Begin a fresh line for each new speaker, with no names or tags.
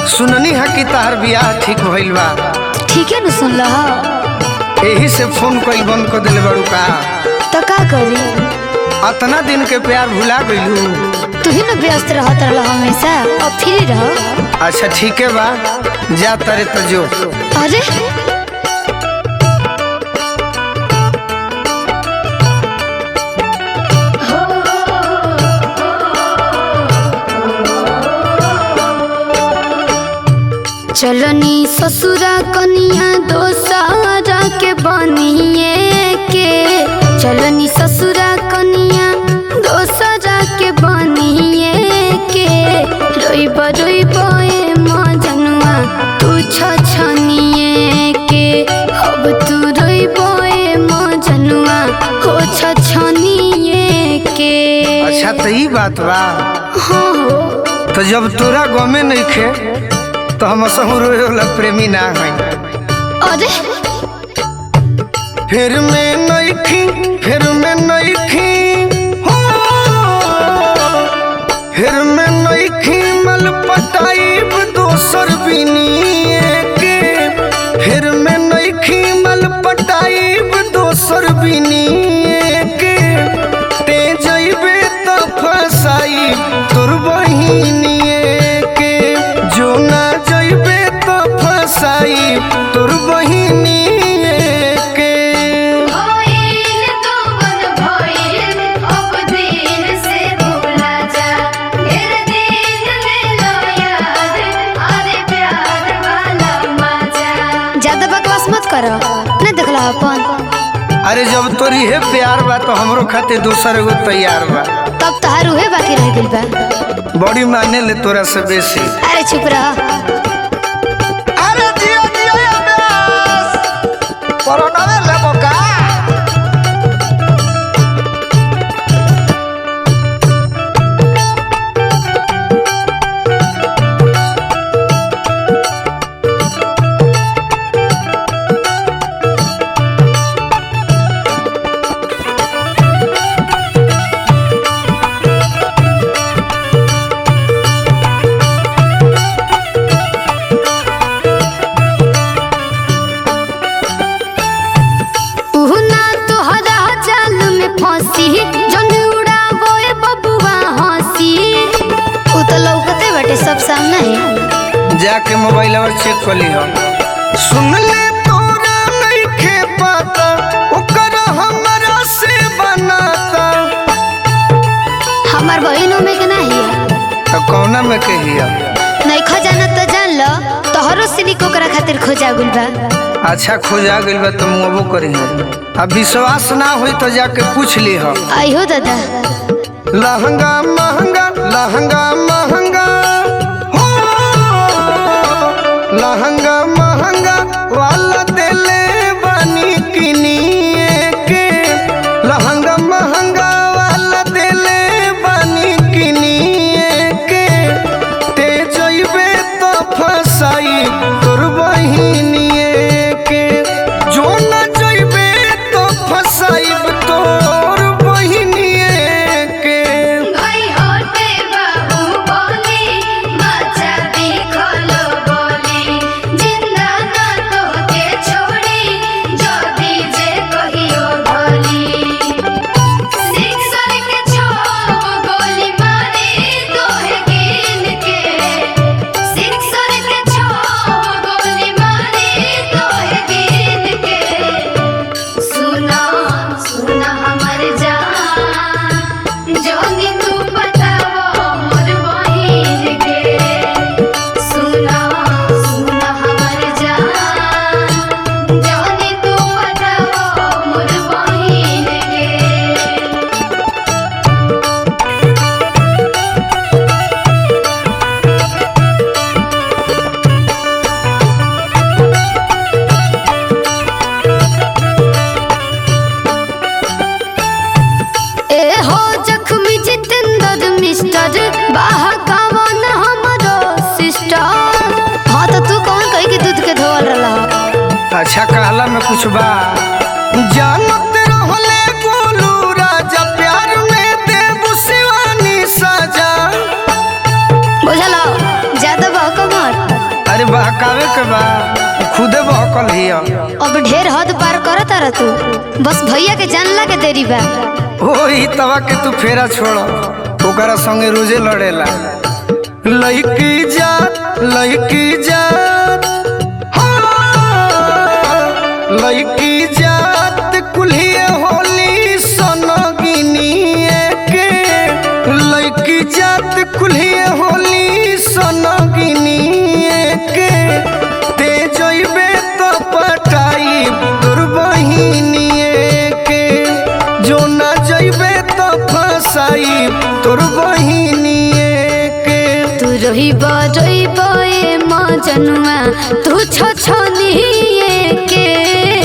सुननी है कि तार बियाह ठीक भइल बा।
ठीक है न सुन लहा।
यही से फोन कइल बंद कर दिले बड़ू का।
तो का करी?
अतना दिन के प्यार भुला गइलू।
तू ही न व्यस्त रहत रह हमेशा, अब फ्री रह।
अच्छा ठीक है बा, जा तारे तो जो।
अरे चलनी ससुरा कनिया दोसारा के बनिए के, चलनी ससुरा कनिया दोसारा के बनिए के, रोइब रोइब ए मजनुआ तू छछनिए के, अब तू रोइब ए मजनुआ हो छछनिए के।
अच्छा तो ई बात बा।
हाँ हो।
तो जब तोरा गमे नहीं खे तो हम सहु रोए वाला प्रेमी ना है।
अरे
फिर मैं नहीं खी, फिर मैं नहीं खी हो, फिर मैं नहीं खी मल पटाइब दोसर बिनिए के, फिर मैं नहीं खी मल पटाइब दोसर बिनिए के, ते जइबे तो फसाई तोर बहिनिए के, जो ना जइबे तो फसाई तोर बहिनिए के।
भइल तो मन भइल, अब दिन से भूला जा, ढेर दिन ले लो याद, अरे प्यार वाला मजा।
ज्यादा बकवास मत करो, नहीं देखला अपन।
अरे जब तोरी है प्यार बा तो हमरो खातिर दूसर एगो तैयार बा।
तब तहार उहे बाकी रह गइल बा।
बड़ी माने ले तोरा से बेसी।
अरे चुप रह।
अरे जियो जियो अभ्यास कोरोना में लेबो का।
उहुना तोहरा जाल में फंसी, जन उड़ावो ए बबुआ हंसी। उ तो लौकते बाटे सब सामने है।
जाके मोबाइल और चेक कर ली हम। सुन ले तोरा नहीं खे पाता ओकर हमरा से बनाता।
हमार बहिनों में के नहीं है।
तो कौना में कहिया।
नहीं खजाना तो जान लो, तोहरो सिलिक ओकरा खातिर खोजा गुल बा।
अच्छा खोजा गइल बा तो मुँहबो करी हम। अब विश्वास ना हुई तो जाके पूछ ली हम।
आइहो दादा।
लहंगा महंगा लहंगा महंगा हो, लहंगा महंगा वाला दिले बनी किनिए के, लहंगा महंगा वाला दिले बनी किनिए के, ते जइबे तो फसाई तोर बहिनिए के, जो ना जइबे तो फसाइब तोर बहिनिए के।
भाई होते बाबू बोली, मचा देखलो बोली, जिंदा ना तोहके छोड़ी, जो दीजे कहियो भोली। सिक्सर के छो गोली मारी तोहे गिन के, सिक्सर के छो गोली मारी तोहे गिन के। सुना सुना हमर जान, जोनी तू बतावो मोर बहिन के। सुना सुना हमर जान, जोनी तू बतावो मोर बहिन के।
ए हो जख्मी जितेंद्र मिस्टर बाहा कवन हमरो सिस्टर। हाँ तो तू कौन कही कि दूध के धोवल रहा।
अच्छा कहला में कुछ बा। जानत रहले गोलू राजा प्यार में देबू शिवानी सजा।
बुझलो ज्यादा बहको मत। तारा तू? बस भैया के जानला के देरी बा।
ओही तवा के तू फेरा छोड़, ओकरा संगे रोजे लड़ेला। लड़की जात लड़की जात कुल्हिए होली सनगिनिए के, लड़की जात कुल्हिए होली सनगिनिए के। ते जइबे तो पटाई तोर बहिनिए के, जो ना जइबे तो फसाई तोर बहिनिए के।
तू रही ए माँ जनुआ तू छछनिए के।